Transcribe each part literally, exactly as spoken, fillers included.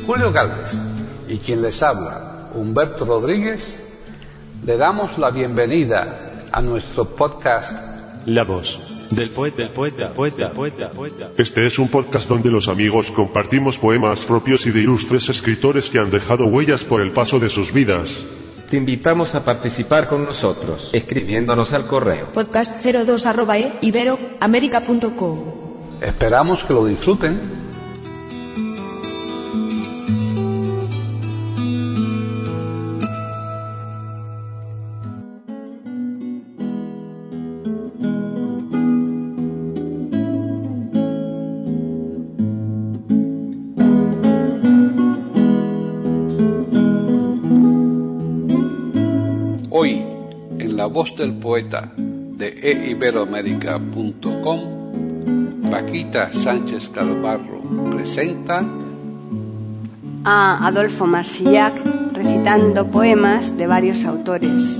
Julio Gálvez y quien les habla, Humberto Rodríguez, le damos la bienvenida a nuestro podcast La voz del poeta, del poeta, poeta, poeta, poeta. Este es un podcast donde los amigos compartimos poemas propios y de ilustres escritores que han dejado huellas por el paso de sus vidas. Te invitamos a participar con nosotros, escribiéndonos al correo podcast cero dos arroba e iberoamerica punto com. Esperamos que lo disfruten. Hoy, en La Voz del Poeta de e iberoamerica punto com, Paquita Sánchez Galvarro presenta a Adolfo Marsillac recitando poemas de varios autores.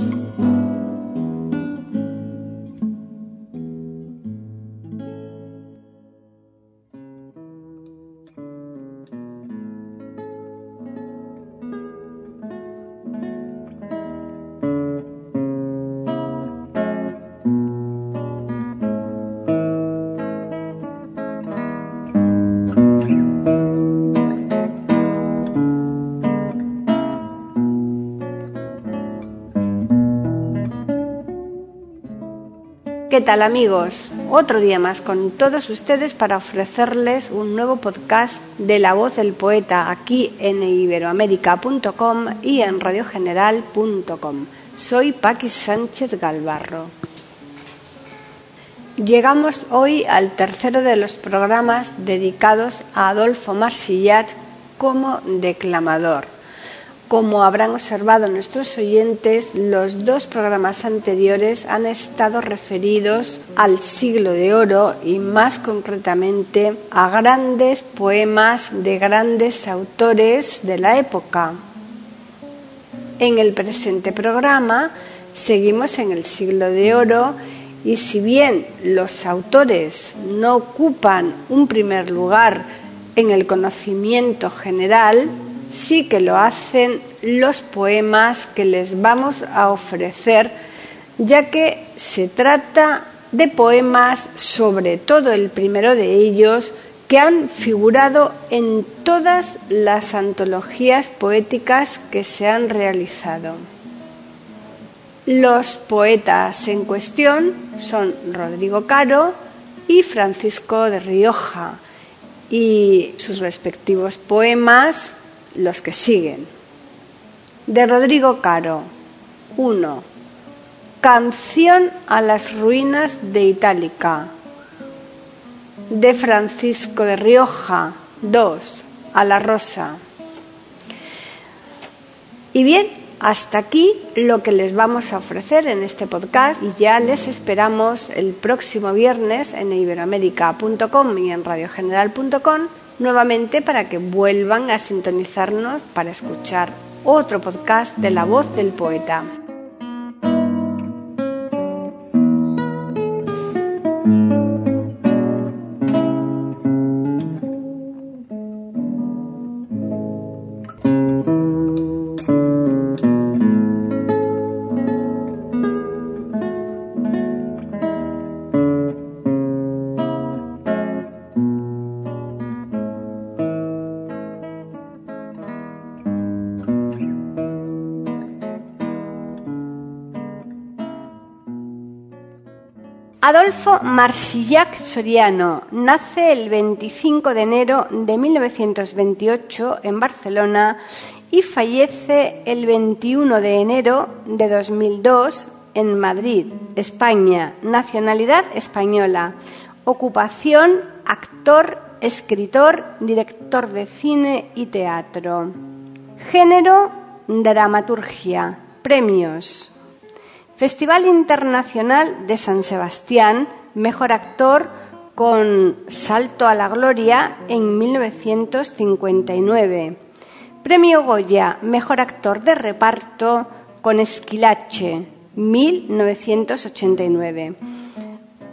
¿Qué tal, amigos? Otro día más con todos ustedes para ofrecerles un nuevo podcast de La Voz del Poeta aquí en e iberoamerica punto com y en radio general punto com. Soy Paqui Sánchez Galvarro. Llegamos hoy al tercero de los programas dedicados a Adolfo Marsillac como declamador. Como habrán observado nuestros oyentes, los dos programas anteriores han estado referidos al Siglo de Oro y más concretamente a grandes poemas de grandes autores de la época. En el presente programa seguimos en el Siglo de Oro y si bien los autores no ocupan un primer lugar en el conocimiento general, sí que lo hacen los poemas que les vamos a ofrecer, ya que se trata de poemas, sobre todo el primero de ellos, que han figurado en todas las antologías poéticas que se han realizado. Los poetas en cuestión son Rodrigo Caro y Francisco de Rioja, y sus respectivos poemas los que siguen. De Rodrigo Caro, uno. Canción a las ruinas de Itálica. De Francisco de Rioja, dos. A la rosa. Y bien, hasta aquí lo que les vamos a ofrecer en este podcast y ya les esperamos el próximo viernes en e iberoamerica punto com y en radio general punto com nuevamente para que vuelvan a sintonizarnos para escuchar otro podcast de La Voz del Poeta. Adolfo Marsillac Soriano nace el veinticinco de enero de mil novecientos veintiocho en Barcelona y fallece el veintiuno de enero de dos mil dos en Madrid, España. Nacionalidad española. Ocupación: actor, escritor, director de cine y teatro. Género: dramaturgia. Premios: Festival Internacional de San Sebastián, mejor actor con Salto a la Gloria en mil novecientos cincuenta y nueve. Premio Goya, mejor actor de reparto con Esquilache, mil novecientos ochenta y nueve.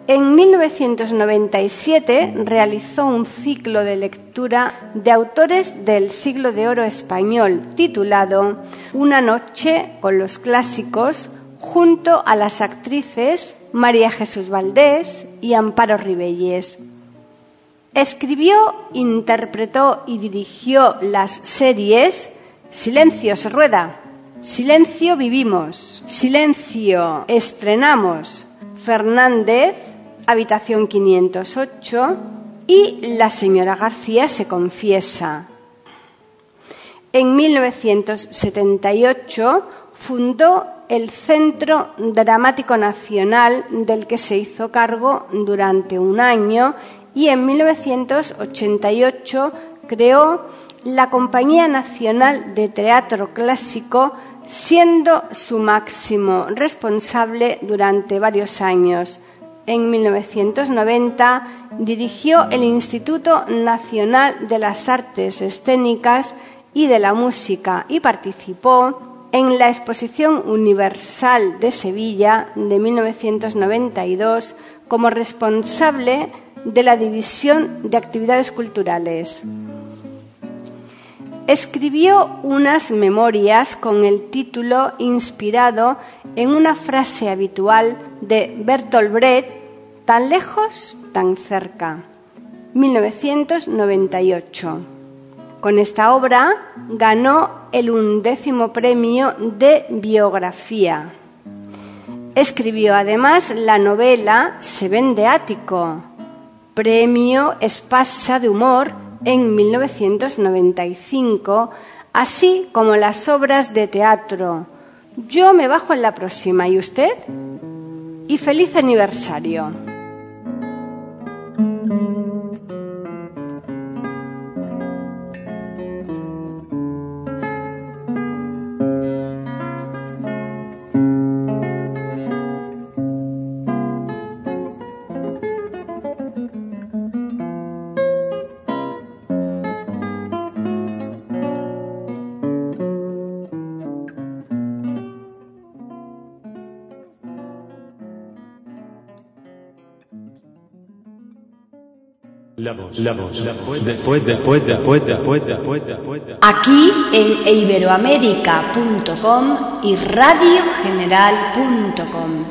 En mil novecientos noventa y siete realizó un ciclo de lectura de autores del siglo de oro español titulado Una noche con los clásicos, junto a las actrices María Jesús Valdés y Amparo Ribelles. Escribió, interpretó y dirigió las series Silencio se rueda, Silencio vivimos, Silencio estrenamos, Fernández, Habitación quinientos ocho y La señora García se confiesa. En mil novecientos setenta y ocho fundó el Centro Dramático Nacional, del que se hizo cargo durante un año, y en mil novecientos ochenta y ocho creó la Compañía Nacional de Teatro Clásico, siendo su máximo responsable durante varios años. En mil novecientos noventa dirigió el Instituto Nacional de las Artes Escénicas y de la Música y participó en la Exposición Universal de Sevilla de mil novecientos noventa y dos como responsable de la División de Actividades Culturales. Escribió unas memorias con el título inspirado en una frase habitual de Bertolt Brecht: tan lejos, tan cerca, mil novecientos noventa y ocho. Con esta obra ganó el undécimo premio de biografía. Escribió además la novela Se vende ático, premio Espasa de humor en mil novecientos noventa y cinco, así como las obras de teatro Yo me bajo en la próxima, ¿y usted? Y Feliz aniversario. La voz, la voz, la voz, después, después, después, después, después, después. Aquí en iberoamérica punto com y radio general punto com.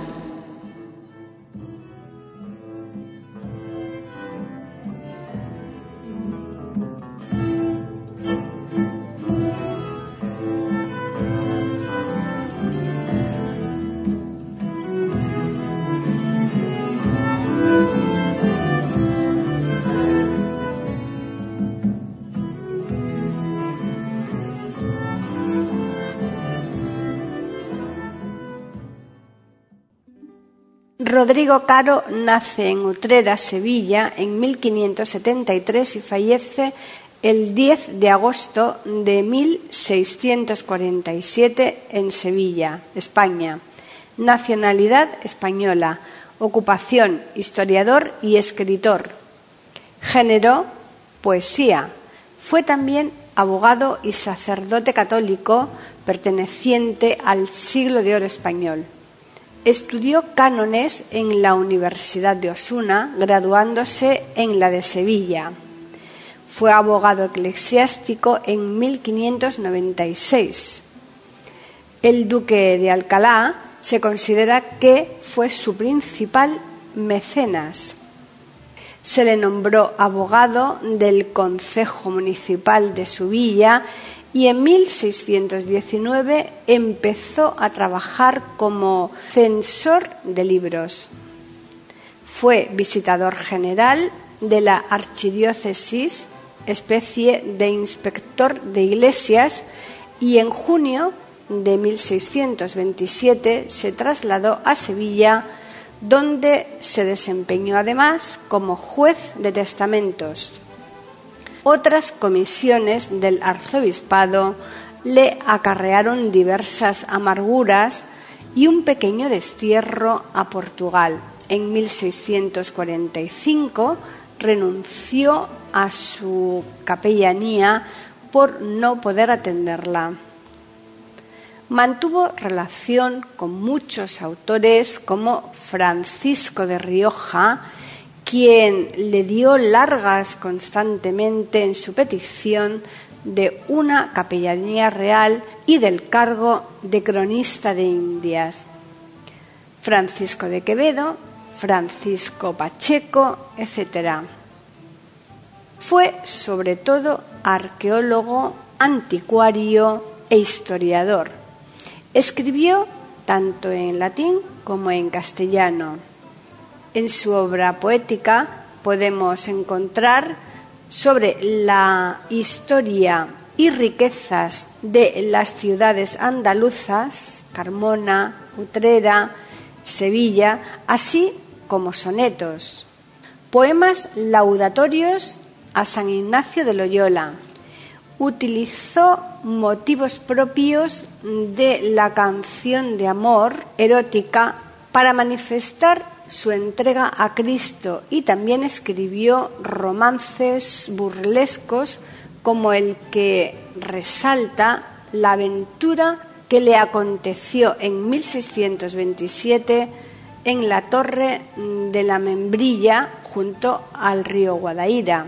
Rodrigo Caro nace en Utrera, Sevilla, en mil quinientos setenta y tres y fallece el diez de agosto de mil seiscientos cuarenta y siete en Sevilla, España. Nacionalidad española. Ocupación, historiador y escritor. Género, poesía. Fue también abogado y sacerdote católico perteneciente al siglo de oro español. Estudió cánones en la Universidad de Osuna, graduándose en la de Sevilla. Fue abogado eclesiástico en mil quinientos noventa y seis. El duque de Alcalá se considera que fue su principal mecenas. Se le nombró abogado del Concejo Municipal de su villa y en mil seiscientos diecinueve empezó a trabajar como censor de libros. Fue visitador general de la archidiócesis, especie de inspector de iglesias, y en junio de mil seiscientos veintisiete se trasladó a Sevilla, donde se desempeñó además como juez de testamentos. Otras comisiones del arzobispado le acarrearon diversas amarguras y un pequeño destierro a Portugal. En mil seiscientos cuarenta y cinco renunció a su capellanía por no poder atenderla. mantuvo relación con muchos autores como Francisco de Rioja, quien le dio largas constantemente en su petición de una capellanía real y del cargo de cronista de Indias. Francisco de Quevedo, Francisco Pacheco, etcétera. Fue sobre todo arqueólogo, anticuario e historiador. Escribió tanto en latín como en castellano. En su obra poética podemos encontrar sobre la historia y riquezas de las ciudades andaluzas, Carmona, Utrera, Sevilla, así como sonetos, poemas laudatorios a San Ignacio de Loyola. Utilizó motivos propios de la canción de amor erótica para manifestar su entrega a Cristo y también escribió romances burlescos como el que resalta la aventura que le aconteció en mil seiscientos veintisiete en la Torre de la Membrilla junto al río Guadaíra.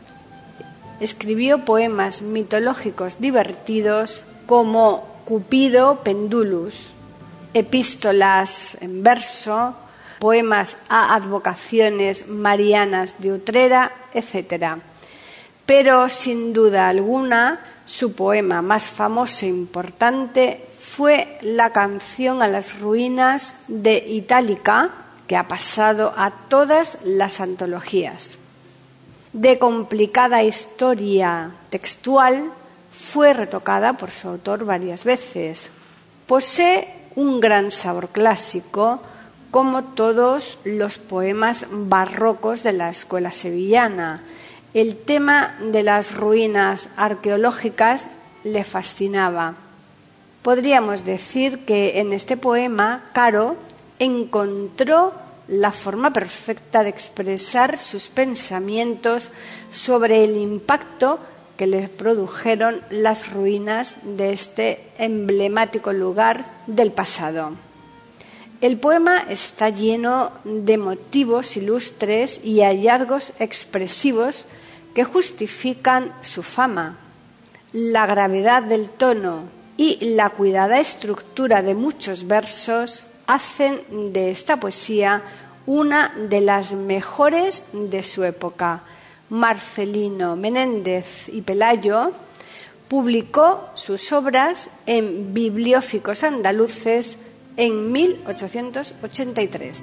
Escribió poemas mitológicos divertidos como Cupido Pendulus, epístolas en verso, poemas a advocaciones marianas de Utrera, etcétera. Pero, sin duda alguna, su poema más famoso e importante fue la canción a las ruinas de Itálica, que ha pasado a todas las antologías. De complicada historia textual, fue retocada por su autor varias veces. Posee un gran sabor clásico, como todos los poemas barrocos de la escuela sevillana. El tema de las ruinas arqueológicas le fascinaba. Podríamos decir que en este poema Caro encontró la forma perfecta de expresar sus pensamientos sobre el impacto que le produjeron las ruinas de este emblemático lugar del pasado. El poema está lleno de motivos ilustres y hallazgos expresivos que justifican su fama. La gravedad del tono y la cuidada estructura de muchos versos hacen de esta poesía una de las mejores de su época. Marcelino Menéndez y Pelayo publicó sus obras en Biblióficos Andaluces en mil ochocientos ochenta y tres.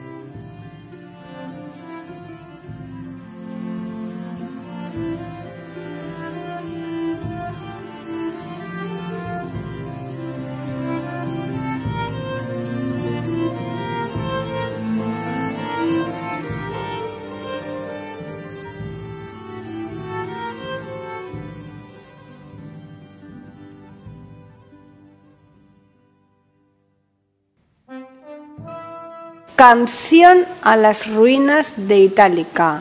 Canción a las ruinas de Itálica.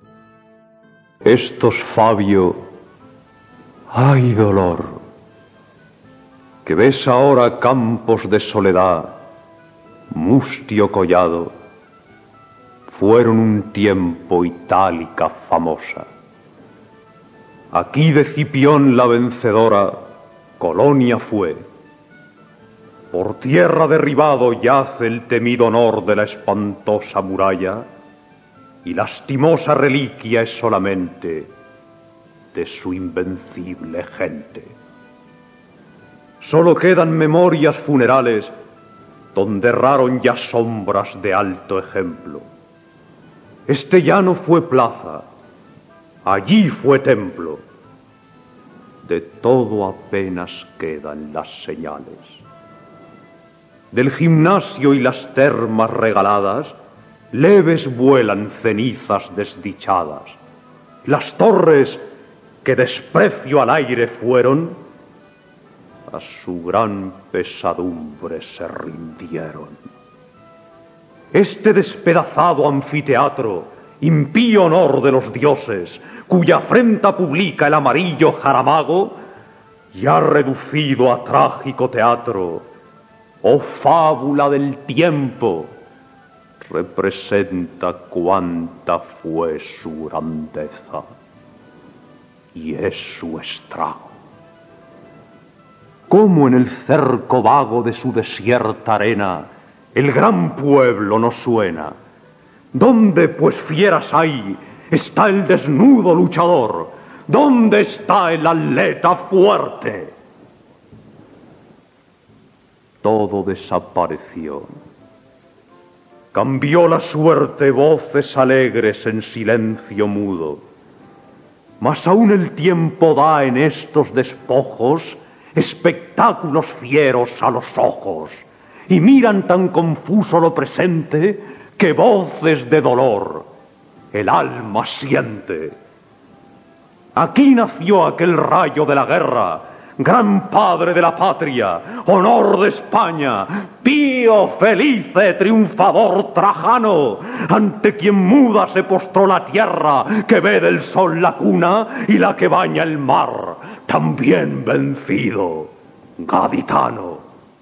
Estos Fabio, ay dolor, que ves ahora campos de soledad, mustio collado, fueron un tiempo Itálica famosa. Aquí de Cipión la vencedora, colonia fue. Por tierra derribado yace el temido honor de la espantosa muralla, y lastimosa reliquia es solamente de su invencible gente. Solo quedan memorias funerales donde erraron ya sombras de alto ejemplo. Este llano fue plaza, allí fue templo. De todo apenas quedan las señales. Del gimnasio y las termas regaladas, leves vuelan cenizas desdichadas. Las torres, que desprecio al aire fueron, a su gran pesadumbre se rindieron. Este despedazado anfiteatro, impío honor de los dioses, cuya afrenta publica el amarillo Jaramago, ya reducido a trágico teatro, oh fábula del tiempo, representa cuánta fue su grandeza y es su estrago. Cómo en el cerco vago de su desierta arena el gran pueblo nos suena. ¿Dónde, pues, fieras hay, está el desnudo luchador? ¿Dónde está el atleta fuerte? Todo desapareció. Cambió la suerte voces alegres en silencio mudo. Mas aún el tiempo da en estos despojos espectáculos fieros a los ojos, y miran tan confuso lo presente que voces de dolor el alma siente. Aquí nació aquel rayo de la guerra, gran padre de la patria, honor de España, Pío Felice, triunfador Trajano, ante quien muda se postró la tierra que ve del sol la cuna y la que baña el mar, también vencido, gaditano.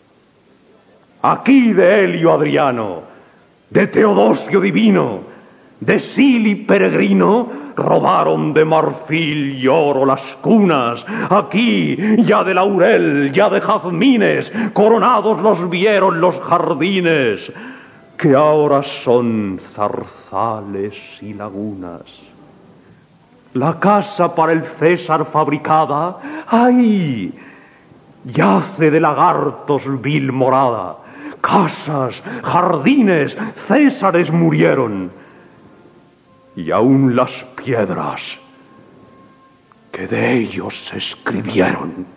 Aquí de Helio Adriano, de Teodosio Divino, de Sili Peregrino, robaron de marfil y oro las cunas. Aquí ya de laurel, ya de jazmines, coronados los vieron los jardines, que ahora son zarzales y lagunas. La casa para el César fabricada, ¡ay!, yace de lagartos vil morada. Casas, jardines, césares murieron, y aún las piedras que de ellos se escribieron.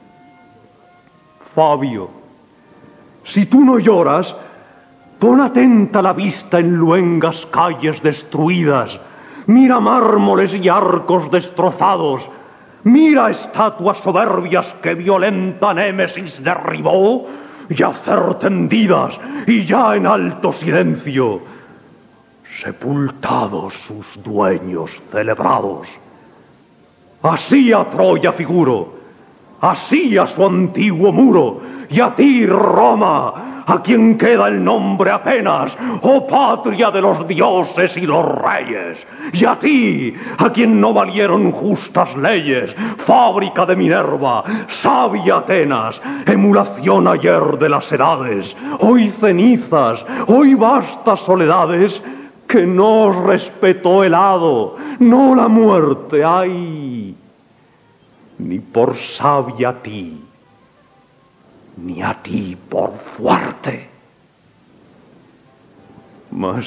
Fabio, si tú no lloras, pon atenta la vista en luengas calles destruidas, mira mármoles y arcos destrozados, mira estatuas soberbias que violenta Némesis derribó, yacer tendidas y ya en alto silencio, sepultados sus dueños celebrados. Así a Troya figuro, así a su antiguo muro, y a ti, Roma, a quien queda el nombre apenas, oh patria de los dioses y los reyes, y a ti, a quien no valieron justas leyes, fábrica de Minerva, sabia Atenas, emulación ayer de las edades, hoy cenizas, hoy vastas soledades, que no os respetó el hado, no la muerte, ay, ni por sabia a ti, ni a ti por fuerte. Mas,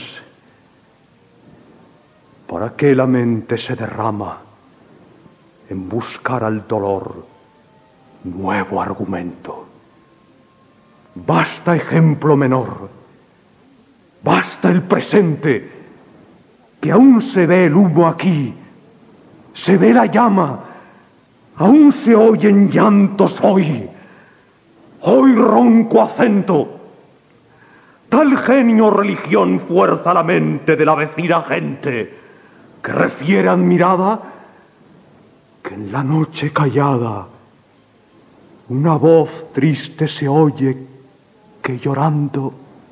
¿para qué la mente se derrama en buscar al dolor nuevo argumento? Basta ejemplo menor, basta el presente, que aún se ve el humo aquí, se ve la llama, aún se oyen llantos hoy, hoy ronco acento. Tal genio religión fuerza la mente de la vecina gente, que refiere admirada que en la noche callada una voz triste se oye que llorando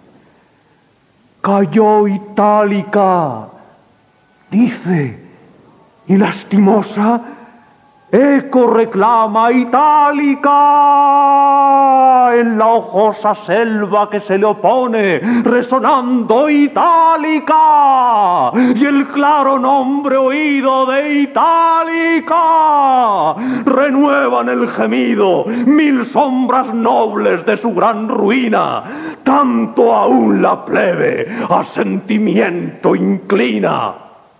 cayó Itálica, dice, y lastimosa eco reclama Itálica en la hojosa selva que se le opone, resonando Itálica, y el claro nombre oído de Itálica renuevan el gemido mil sombras nobles de su gran ruina, tanto aún la plebe a sentimiento inclina.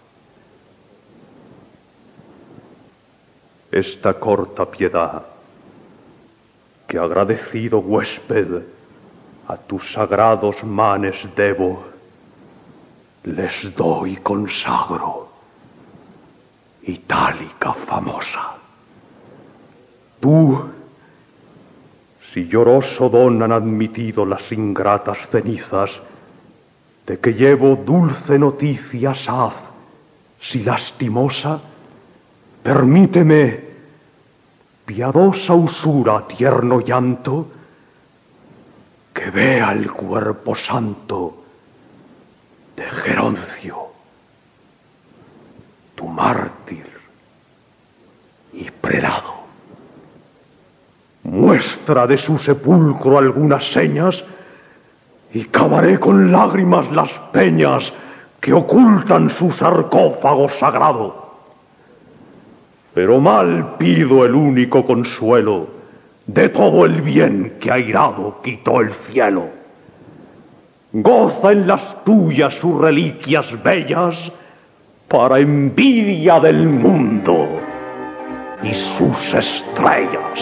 Esta corta piedad que agradecido huésped a tus sagrados manes debo, les doy y consagro, Itálica famosa. Tú, si lloroso don han admitido las ingratas cenizas, de que llevo dulce noticia haz, si lastimosa, permíteme, piadosa usura, tierno llanto, que que vea el cuerpo santo de Geroncio, tu mártir y prelado. Muestra de su sepulcro algunas señas y cavaré con lágrimas las peñas que ocultan su sarcófago sagrado. Pero mal pido el único consuelo de todo el bien que airado quitó el cielo. Goza en las tuyas sus reliquias bellas para envidia del mundo y sus estrellas.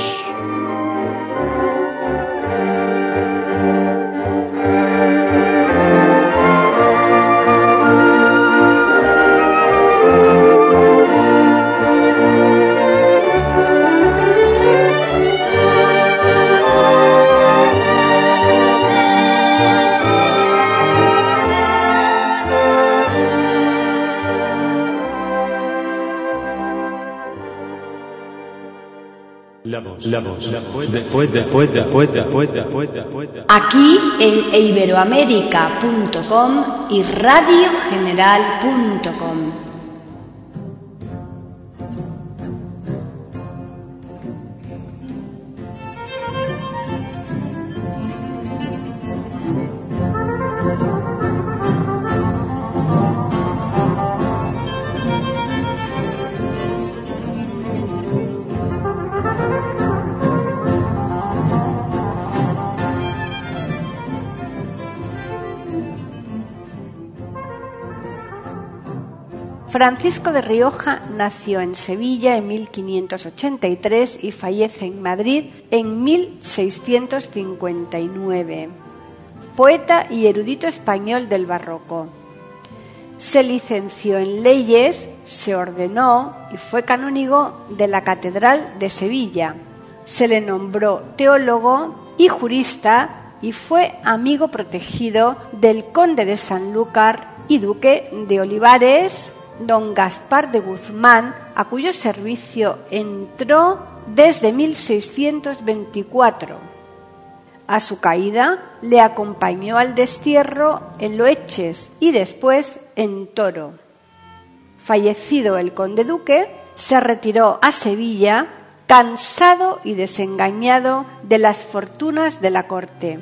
La voz, la voz, la voz, después, después, después, después, después, después. Aquí en iberoamerica punto com y radio general punto com. Francisco de Rioja nació en Sevilla en mil quinientos ochenta y tres y fallece en Madrid en mil seiscientos cincuenta y nueve. Poeta y erudito español del barroco. Se licenció en leyes, se ordenó y fue canónigo de la Catedral de Sevilla. Se le nombró teólogo y jurista y fue amigo protegido del conde de Sanlúcar y duque de Olivares, don Gaspar de Guzmán, a cuyo servicio entró desde mil seiscientos veinticuatro. A su caída le acompañó al destierro en Loeches y después en Toro. Fallecido el conde duque, se retiró a Sevilla, cansado y desengañado de las fortunas de la corte.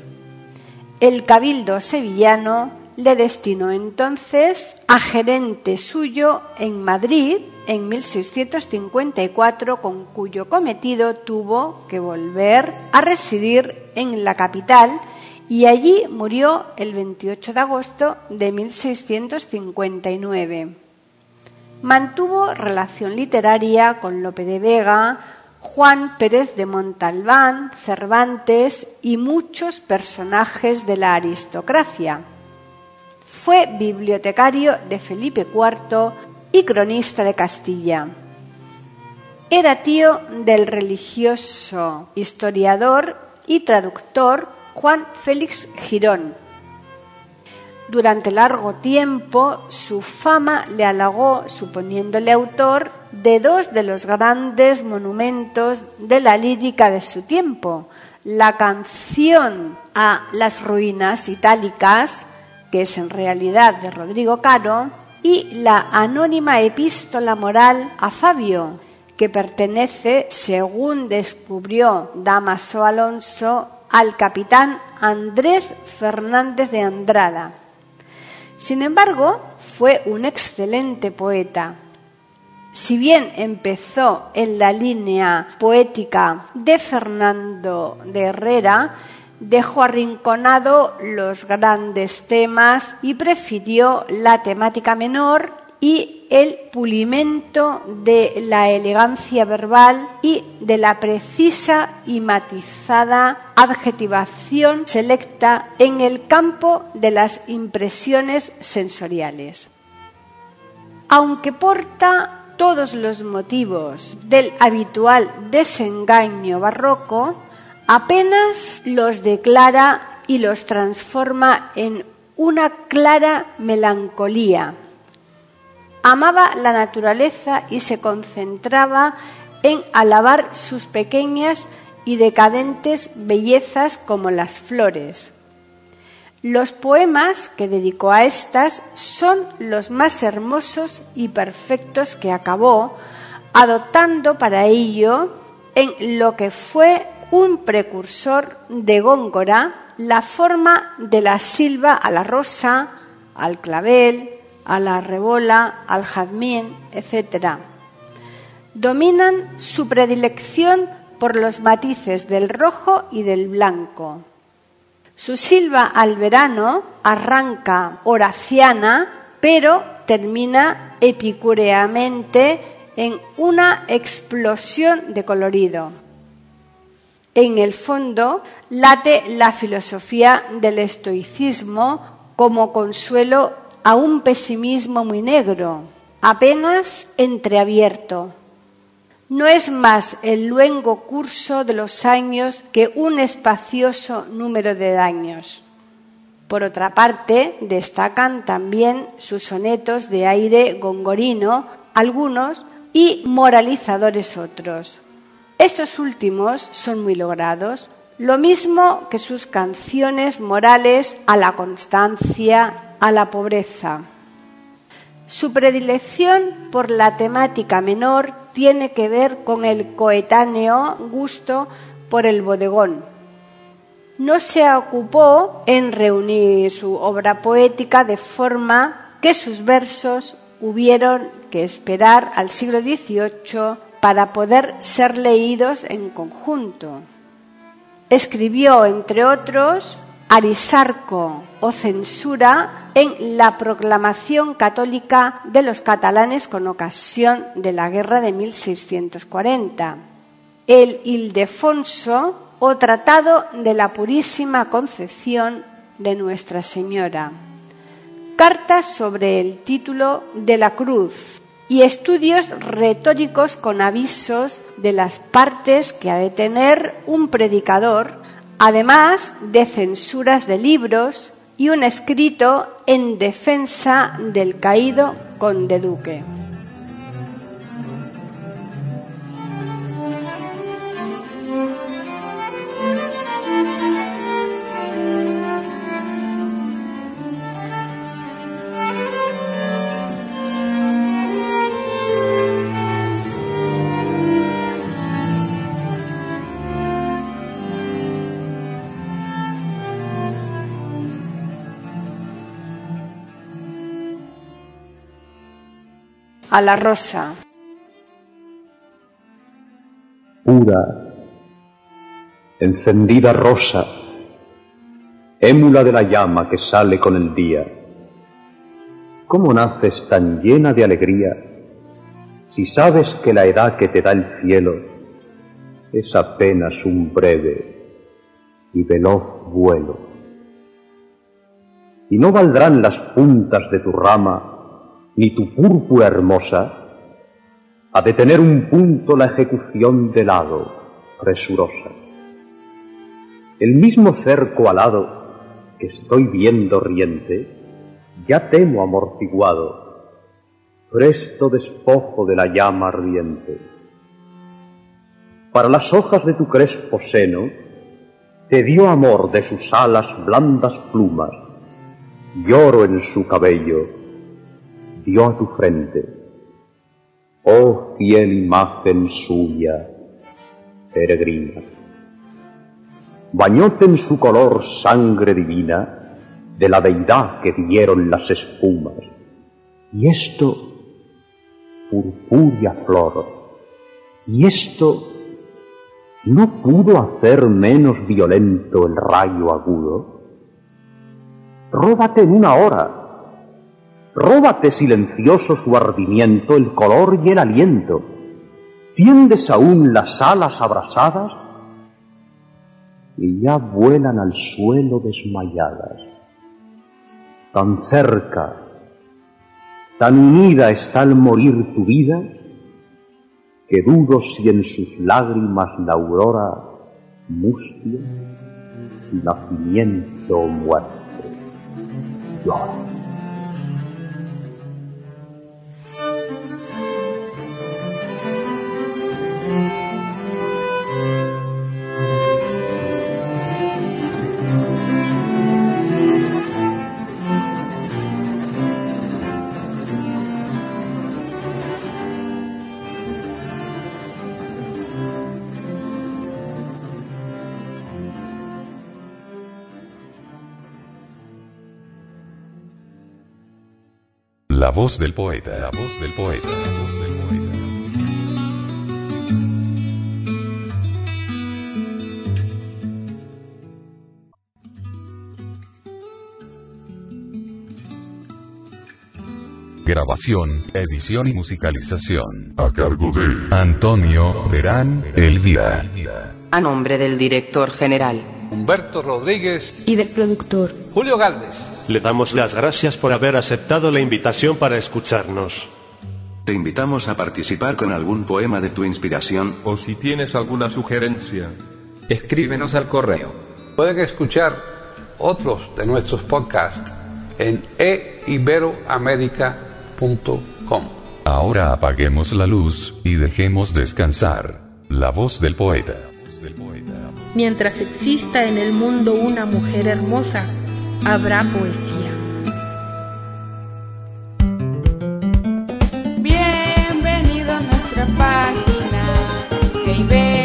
El cabildo sevillano le destinó entonces a gerente suyo en Madrid en mil seiscientos cincuenta y cuatro, con cuyo cometido tuvo que volver a residir en la capital y allí murió el veintiocho de agosto de mil seiscientos cincuenta y nueve. Mantuvo relación literaria con Lope de Vega, Juan Pérez de Montalbán, Cervantes y muchos personajes de la aristocracia. Fue bibliotecario de Felipe cuarto y cronista de Castilla. Era tío del religioso, historiador y traductor Juan Félix Girón. Durante largo tiempo su fama le halagó, suponiéndole autor de dos de los grandes monumentos de la lírica de su tiempo: la canción a las ruinas itálicas, que es en realidad de Rodrigo Caro, y la anónima epístola moral a Fabio, que pertenece, según descubrió Dámaso Alonso, al capitán Andrés Fernández de Andrada. Sin embargo, fue un excelente poeta. Si bien empezó en la línea poética de Fernando de Herrera, dejó arrinconado los grandes temas y prefirió la temática menor y el pulimento de la elegancia verbal y de la precisa y matizada adjetivación selecta en el campo de las impresiones sensoriales. Aunque porta todos los motivos del habitual desengaño barroco, apenas los declara y los transforma en una clara melancolía. Amaba la naturaleza y se concentraba en alabar sus pequeñas y decadentes bellezas como las flores. Los poemas que dedicó a estas son los más hermosos y perfectos que acabó, adoptando para ello en lo que fue un precursor de Góngora la forma de la silva a la rosa, al clavel, a la rebola, al jazmín, etcétera. Dominan su predilección por los matices del rojo y del blanco. Su silva al verano arranca horaciana, pero termina epicúreamente en una explosión de colorido. En el fondo late la filosofía del estoicismo como consuelo a un pesimismo muy negro, apenas entreabierto. No es más el luengo curso de los años que un espacioso número de años. Por otra parte, destacan también sus sonetos de aire gongorino, algunos, y moralizadores otros. Estos últimos son muy logrados, lo mismo que sus canciones morales a la constancia, a la pobreza. Su predilección por la temática menor tiene que ver con el coetáneo gusto por el bodegón. No se ocupó en reunir su obra poética de forma que sus versos hubieron que esperar al siglo dieciocho para poder ser leídos en conjunto. Escribió, entre otros, Arisarco o Censura en la proclamación católica de los catalanes con ocasión de la guerra de mil seiscientos cuarenta, el Ildefonso o Tratado de la Purísima Concepción de Nuestra Señora, cartas sobre el título de la cruz y estudios retóricos con avisos de las partes que ha de tener un predicador, además de censuras de libros y un escrito en defensa del caído conde duque. A la rosa. Pura, encendida rosa, émula de la llama que sale con el día, ¿cómo naces tan llena de alegría si sabes que la edad que te da el cielo es apenas un breve y veloz vuelo? Y no valdrán las puntas de tu rama ni tu púrpura hermosa a detener un punto la ejecución del hado presurosa. El mismo cerco alado que estoy viendo riente, ya temo amortiguado, presto despojo de la llama ardiente. Para las hojas de tu crespo seno, te dio amor de sus alas blandas plumas, y oro en su cabello dio a tu frente, oh fiel imagen suya, peregrina. Bañóte en su color sangre divina de la deidad que dieron las espumas, y esto, purpúrea flor, y esto no pudo hacer menos violento el rayo agudo. Róbate en una hora, róbate silencioso su ardimiento, el color y el aliento. ¿Tiendes aún las alas abrasadas? Y ya vuelan al suelo desmayadas. Tan cerca, tan unida está al morir tu vida, que dudo si en sus lágrimas la aurora mustia y nacimiento o muerte llora. La voz del poeta, la voz del poeta, la voz del poeta. Grabación, edición y musicalización. A cargo de Antonio Verán Elvira. A nombre del director general Humberto Rodríguez y del productor Julio Galvez. Le damos las gracias por haber aceptado la invitación para escucharnos. Te invitamos a participar con algún poema de tu inspiración. O si tienes alguna sugerencia, escríbenos al correo. Pueden escuchar otros de nuestros podcasts en e iberoamerica punto com. Ahora apaguemos la luz y dejemos descansar la voz del poeta. Mientras exista en el mundo una mujer hermosa, habrá poesía. Bienvenido a nuestra página, que